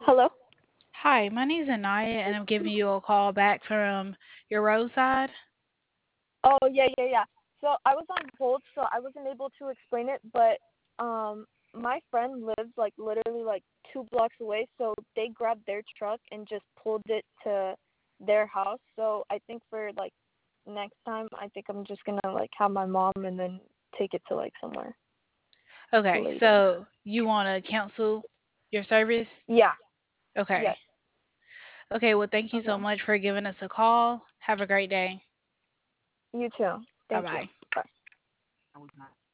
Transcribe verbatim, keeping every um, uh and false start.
Hello? Hi, my name's Anaya, and I'm giving you a call back from your roadside. Oh, yeah, yeah, yeah. So I was on hold, so I wasn't able to explain it, but um my friend lives like literally like two blocks away, so they grabbed their truck and just pulled it to their house. So I think for like next time, I think I'm just gonna like have my mom and then take it to like somewhere Okay, later. so you want to cancel your service? Yeah. Okay. Yes. Okay, well, thank you so Okay. much for giving us a call. Have a great day. You too. Bye Thank you. bye. Bye.